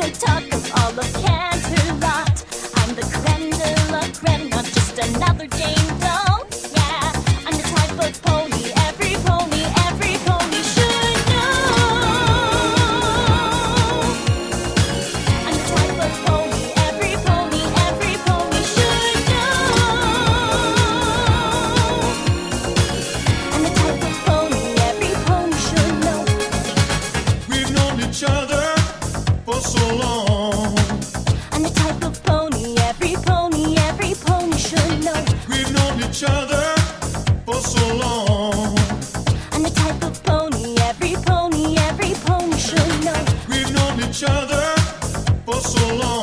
talk of all of Canterlot. I'm the creme de la creme, not just another Jane Doe. Yeah, I'm the type of pony every pony should know. I'm the type of pony every pony should know. I'm the type of pony every pony should know. We've known each other for so long. I'm the type of pony every pony should know. We've known each other for so long. I'm the type of pony every pony should know. We've known each other for so long.